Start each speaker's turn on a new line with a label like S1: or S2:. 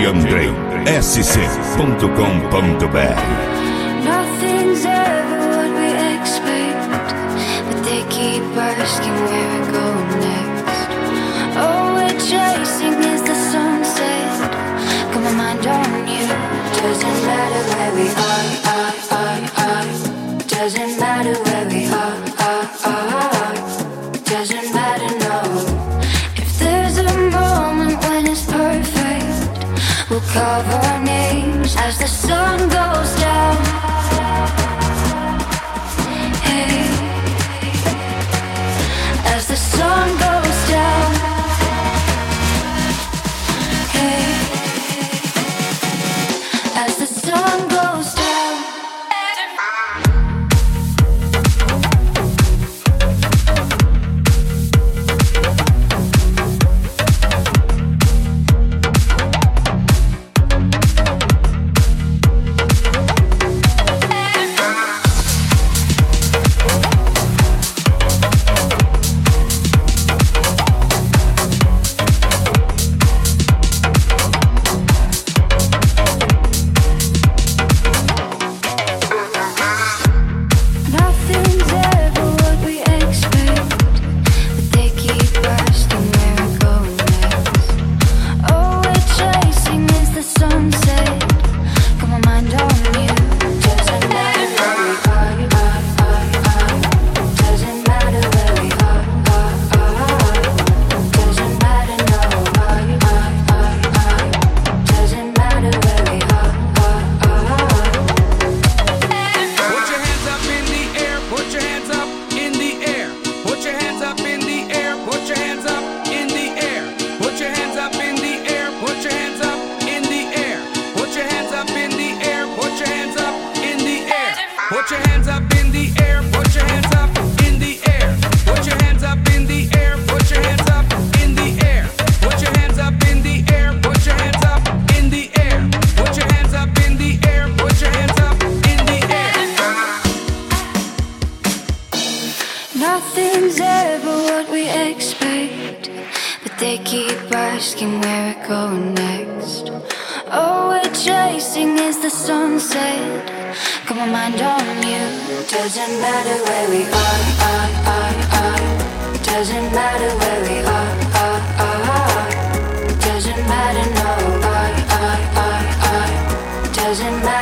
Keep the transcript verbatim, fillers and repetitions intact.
S1: D J Andrei S C ponto com ponto B R.
S2: Nothing's ever what we expect, but they keep asking where we're going next. All we're chasing is the sunset. Got my mind on you. Doesn't matter where we are, are, are, are. Doesn't matter where we are, are, are. Doesn't matter, no. If there's a moment when it's perfect, we'll carve our names as the sun goes down. Hey, as the sun goes down. Hey, as the sun goes down. Nothing's ever what we expect, but they keep asking where we're going next. All we're chasing is the sunset. Got my mind on you. Doesn't matter where we are, are, are, are. Doesn't matter where we are, are, are. Doesn't matter, no, are, are, are, are. Doesn't matter.